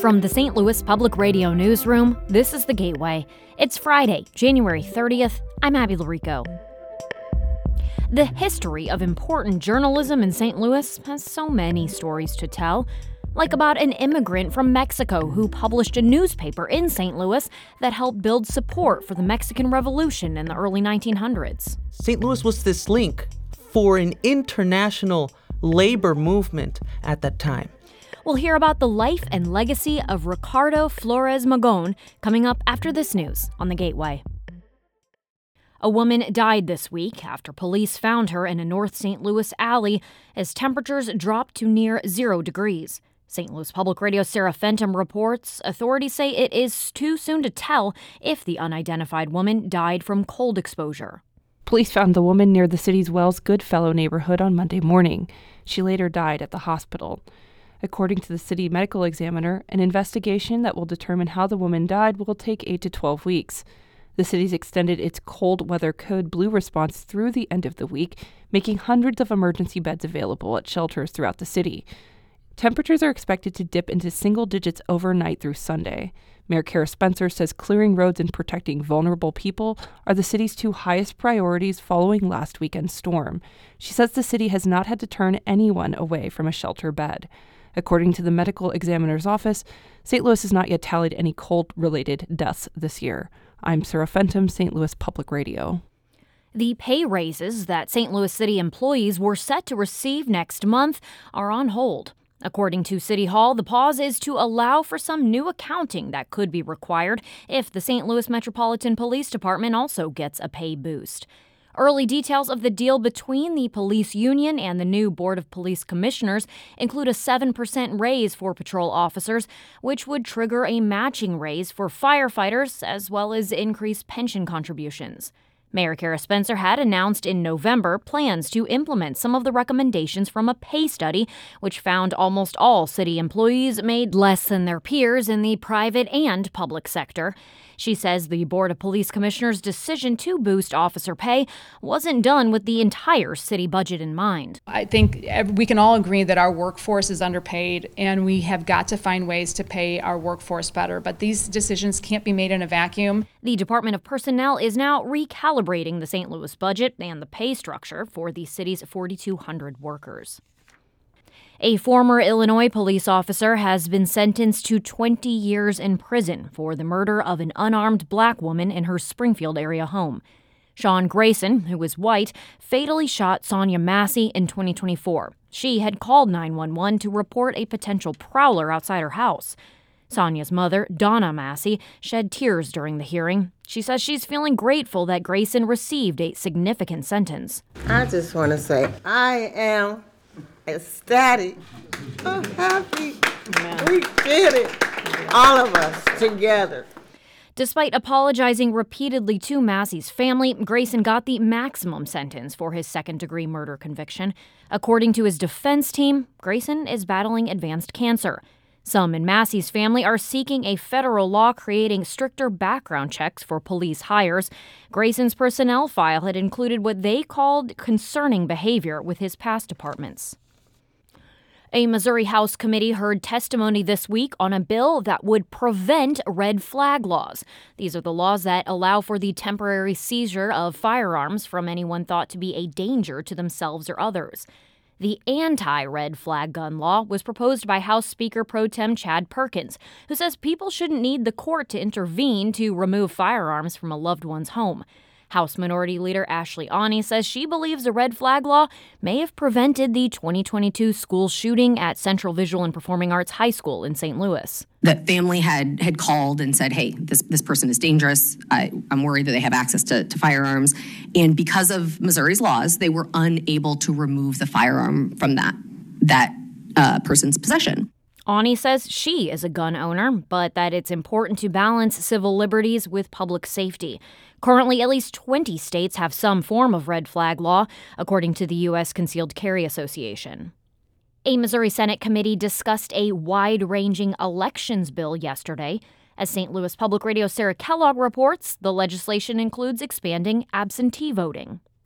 From the St. Louis Public Radio Newsroom, this is The Gateway. It's Friday, January 30th. I'm Abby Larico. The history of important journalism in St. Louis has so many stories to tell, like about an immigrant from Mexico who published a newspaper in St. Louis that helped build support for the Mexican Revolution in the early 1900s. St. Louis was this link for an international labor movement at that time. We'll hear about the life and legacy of Ricardo Flores Magón coming up after this news on The Gateway. A woman died this week after police found her in a North St. Louis alley as temperatures dropped to near 0 degrees. St. Louis Public Radio's Sarah Fenton reports authorities say it is too soon to tell if the unidentified woman died from cold exposure. Police found the woman near the city's Wells Goodfellow neighborhood on Monday morning. She later died at the hospital. According to the city medical examiner, an investigation that will determine how the woman died will take 8 to 12 weeks. The city's extended its cold weather code blue response through the end of the week, making hundreds of emergency beds available at shelters throughout the city. Temperatures are expected to dip into single digits overnight through Sunday. Mayor Kara Spencer says clearing roads and protecting vulnerable people are the city's two highest priorities following last weekend's storm. She says the city has not had to turn anyone away from a shelter bed. According to the medical examiner's office, St. Louis has not yet tallied any cold-related deaths this year. I'm Sarah Fenton, St. Louis Public Radio. The pay raises that St. Louis City employees were set to receive next month are on hold. According to City Hall, the pause is to allow for some new accounting that could be required if the St. Louis Metropolitan Police Department also gets a pay boost. Early details of the deal between the police union and the new Board of Police Commissioners include a 7% raise for patrol officers, which would trigger a matching raise for firefighters, as well as increased pension contributions. Mayor Kara Spencer had announced in November plans to implement some of the recommendations from a pay study, which found almost all city employees made less than their peers in the private and public sector. She says the Board of Police Commissioners' decision to boost officer pay wasn't done with the entire city budget in mind. I think we can all agree that our workforce is underpaid, and we have got to find ways to pay our workforce better. But these decisions can't be made in a vacuum. The Department of Personnel is now recalibrating the St. Louis budget and the pay structure for the city's 4,200 workers. A former Illinois police officer has been sentenced to 20 years in prison for the murder of an unarmed black woman in her Springfield area home. Sean Grayson, who is white, fatally shot Sonia Massey in 2024. She had called 911 to report a potential prowler outside her house. Sonia's mother, Donna Massey, shed tears during the hearing. She says she's feeling grateful that Grayson received a significant sentence. I just want to say I am ecstatic. So happy. We did it. All of us together. Despite apologizing repeatedly to Massey's family, Grayson got the maximum sentence for his second-degree murder conviction. According to his defense team, Grayson is battling advanced cancer. Some in Massey's family are seeking a federal law creating stricter background checks for police hires. Grayson's personnel file had included what they called concerning behavior with his past departments. A Missouri House committee heard testimony this week on a bill that would prevent red flag laws. These are the laws that allow for the temporary seizure of firearms from anyone thought to be a danger to themselves or others. The anti-red flag gun law was proposed by House Speaker Pro Tem Chad Perkins, who says people shouldn't need the court to intervene to remove firearms from a loved one's home. House Minority Leader Ashley Aune says she believes the red flag law may have prevented the 2022 school shooting at Central Visual and Performing Arts High School in St. Louis. The family had called and said, hey, this person is dangerous. I'm worried that they have access to firearms. And because of Missouri's laws, they were unable to remove the firearm from that person's possession. Aune says she is a gun owner, but that it's important to balance civil liberties with public safety. Currently, at least 20 states have some form of red flag law, according to the U.S. Concealed Carry Association. A Missouri Senate committee discussed a wide-ranging elections bill yesterday. As St. Louis Public Radio's Sarah Kellogg reports, the legislation includes expanding absentee voting.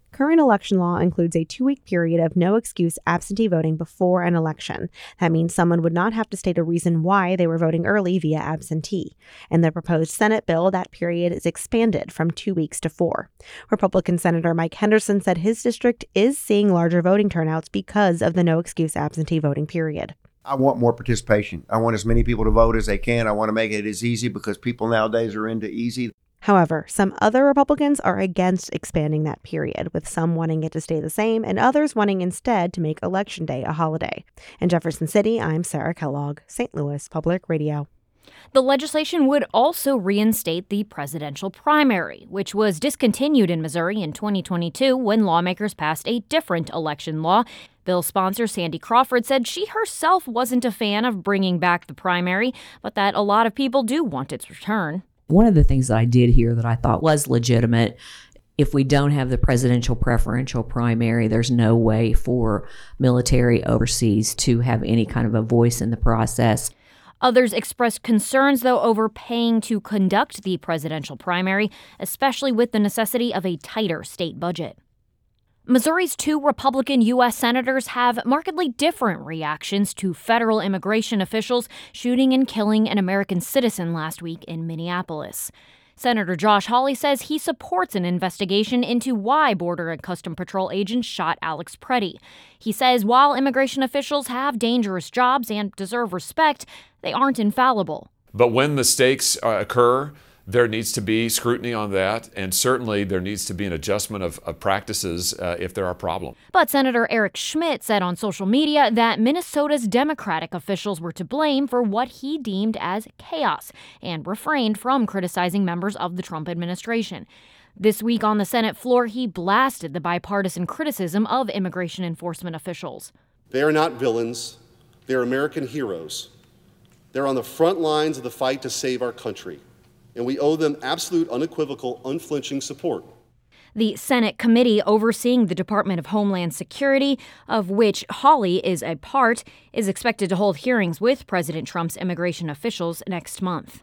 Current election law includes a 2-week period of no-excuse absentee voting before an election. That means someone would not have to state a reason why they were voting early via absentee. In the proposed Senate bill, that period is expanded from 2 weeks to 4. Republican Senator Mike Henderson said his district is seeing larger voting turnouts because of the no-excuse absentee voting period. I want more participation. I want as many people to vote as they can. I want to make it as easy because people nowadays are into easy. However, some other Republicans are against expanding that period, with some wanting it to stay the same and others wanting instead to make Election Day a holiday. In Jefferson City, I'm Sarah Kellogg, St. Louis Public Radio. The legislation would also reinstate the presidential primary, which was discontinued in Missouri in 2022 when lawmakers passed a different election law. Bill sponsor Sandy Crawford said she herself wasn't a fan of bringing back the primary, but that a lot of people do want its return. One of the things that I did hear that I thought was legitimate, if we don't have the presidential preferential primary, there's no way for military overseas to have any kind of a voice in the process. Others expressed concerns, though, over paying to conduct the presidential primary, especially with the necessity of a tighter state budget. Missouri's 2 Republican U.S. senators have markedly different reactions to federal immigration officials shooting and killing an American citizen last week in Minneapolis. Senator Josh Hawley says he supports an investigation into why Border and Custom Patrol agents shot Alex Preddy. He says while immigration officials have dangerous jobs and deserve respect, they aren't infallible. But when mistakes occur, there needs to be scrutiny on that, and certainly there needs to be an adjustment of practices if there are problems. But Senator Eric Schmidt said on social media that Minnesota's Democratic officials were to blame for what he deemed as chaos and refrained from criticizing members of the Trump administration. This week on the Senate floor, he blasted the bipartisan criticism of immigration enforcement officials. They are not villains. They are American heroes. They're on the front lines of the fight to save our country, and we owe them absolute, unequivocal, unflinching support. The Senate committee overseeing the Department of Homeland Security, of which Hawley is a part, is expected to hold hearings with President Trump's immigration officials next month.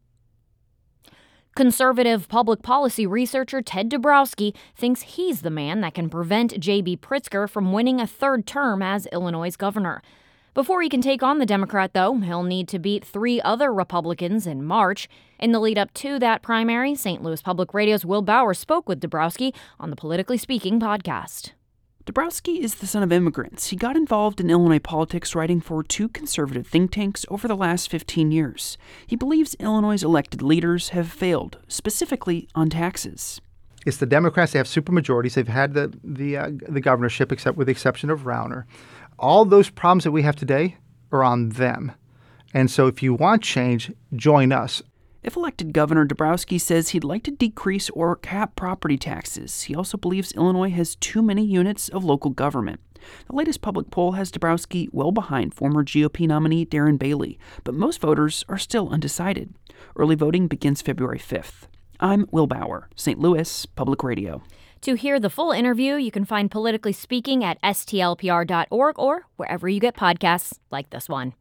Conservative public policy researcher Ted Dabrowski thinks he's the man that can prevent J.B. Pritzker from winning a 3rd term as Illinois' governor. Before he can take on the Democrat, though, he'll need to beat 3 other Republicans in March. In the lead-up to that primary, St. Louis Public Radio's Will Bauer spoke with Dabrowski on the Politically Speaking podcast. Dabrowski is the son of immigrants. He got involved in Illinois politics writing for 2 conservative think tanks over the last 15 years. He believes Illinois' elected leaders have failed, specifically on taxes. It's the Democrats. They have supermajorities. They've had the governorship, except with the exception of Rauner. All those problems that we have today are on them. And so if you want change, join us. If elected governor, Dabrowski says he'd like to decrease or cap property taxes. He also believes Illinois has too many units of local government. The latest public poll has Dabrowski well behind former GOP nominee Darren Bailey, but most voters are still undecided. Early voting begins February 5th. I'm Will Bauer, St. Louis Public Radio. To hear the full interview, you can find Politically Speaking at stlpr.org or wherever you get podcasts like this one.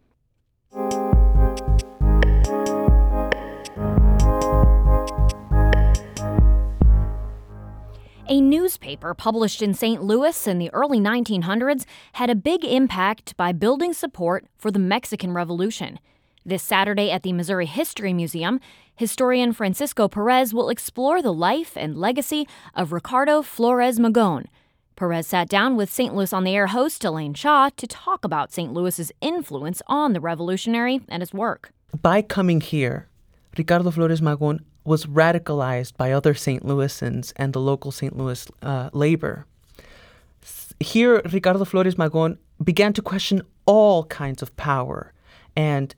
A newspaper published in St. Louis in the early 1900s had a big impact by building support for the Mexican Revolution. This Saturday at the Missouri History Museum, historian Francisco Perez will explore the life and legacy of Ricardo Flores Magón. Perez sat down with St. Louis on the Air host Elaine Shaw to talk about St. Louis's influence on the revolutionary and his work. By coming here, Ricardo Flores Magón was radicalized by other St. Louisans and the local St. Louis labor. Here, Ricardo Flores Magón began to question all kinds of power, and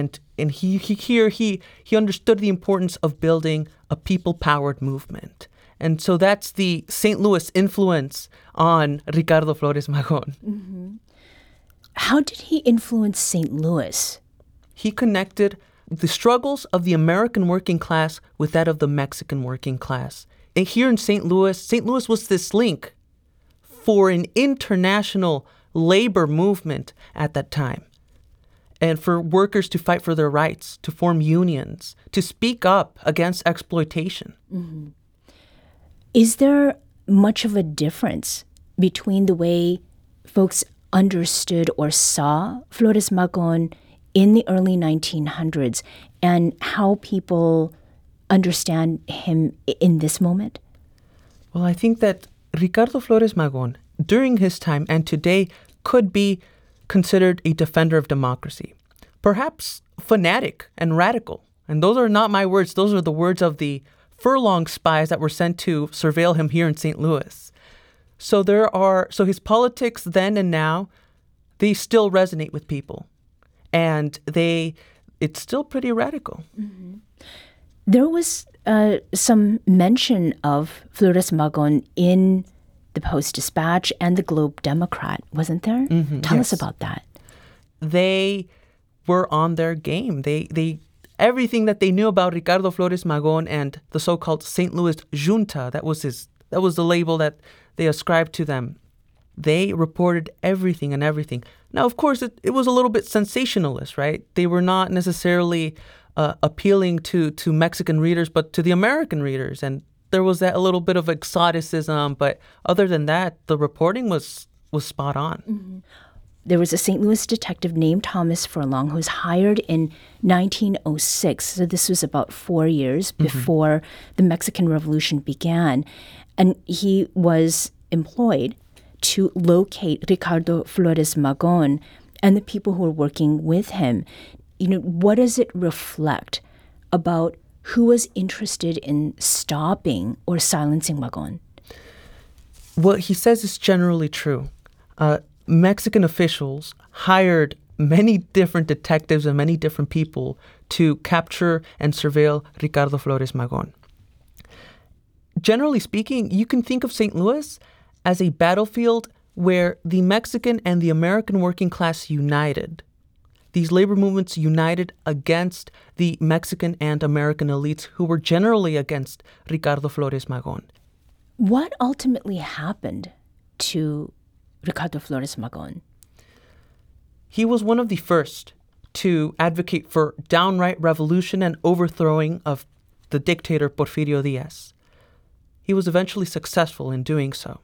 he understood the importance of building a people-powered movement. And so that's the St. Louis influence on Ricardo Flores Magón. Mm-hmm. How did he influence St. Louis? He connected the struggles of the American working class with that of the Mexican working class. And here in St. Louis was this link for an international labor movement at that time. And for workers to fight for their rights, to form unions, to speak up against exploitation. Mm-hmm. Is there much of a difference between the way folks understood or saw Flores Magón in the early 1900s and how people understand him in this moment? Well, I think that Ricardo Flores Magón, during his time and today, could be considered a defender of democracy, perhaps fanatic and radical. And those are not my words. Those are the words of the furlong spies that were sent to surveil him here in St. Louis. So his politics then and now, they still resonate with people. And it's still pretty radical. Mm-hmm. There was some mention of Flores Magón in the Post-Dispatch and the Globe Democrat, wasn't there? Mm-hmm, Tell yes. us about that. They were on their game. They everything that they knew about Ricardo Flores Magón and the so-called St. Louis Junta, that was the label that they ascribed to them. They reported everything and everything. Now, of course, it was a little bit sensationalist, right? They were not necessarily appealing to Mexican readers, but to the American readers. And there was that a little bit of exoticism. But other than that, the reporting was spot on. Mm-hmm. There was a St. Louis detective named Thomas Furlong who was hired in 1906. So this was about 4 years before the Mexican Revolution began. And he was employed to locate Ricardo Flores Magón and the people who were working with him. What does it reflect about who was interested in stopping or silencing Magón? What he says is generally true. Mexican officials hired many different detectives and many different people to capture and surveil Ricardo Flores Magón. Generally speaking, you can think of St. Louis as a battlefield where the Mexican and the American working class united. These labor movements united against the Mexican and American elites who were generally against Ricardo Flores Magón. What ultimately happened to Ricardo Flores Magón? He was one of the first to advocate for downright revolution and overthrowing of the dictator Porfirio Diaz. He was eventually successful in doing so.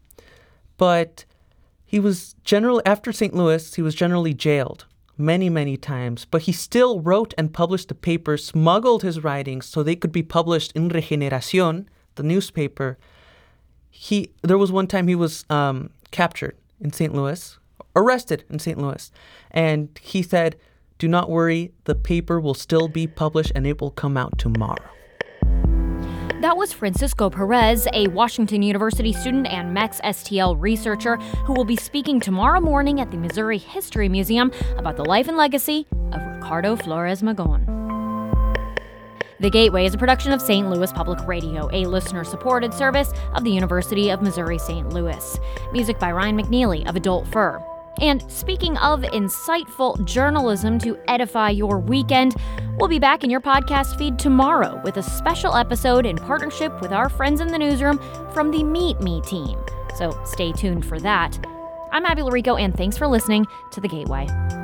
But he was after St. Louis, he was generally jailed many, many times. But he still wrote and published the papers, smuggled his writings so they could be published in Regeneración, the newspaper. There was one time he was captured in St. Louis, arrested in St. Louis. And he said, "Do not worry, the paper will still be published and it will come out tomorrow." That was Francisco Perez, a Washington University student and MEX STL researcher who will be speaking tomorrow morning at the Missouri History Museum about the life and legacy of Ricardo Flores Magón. The Gateway is a production of St. Louis Public Radio, a listener-supported service of the University of Missouri-St. Louis. Music by Ryan McNeely of Adult Fur. And speaking of insightful journalism to edify your weekend, we'll be back in your podcast feed tomorrow with a special episode in partnership with our friends in the newsroom from the Meet Me team. So stay tuned for that. I'm Abby Larico, and thanks for listening to The Gateway.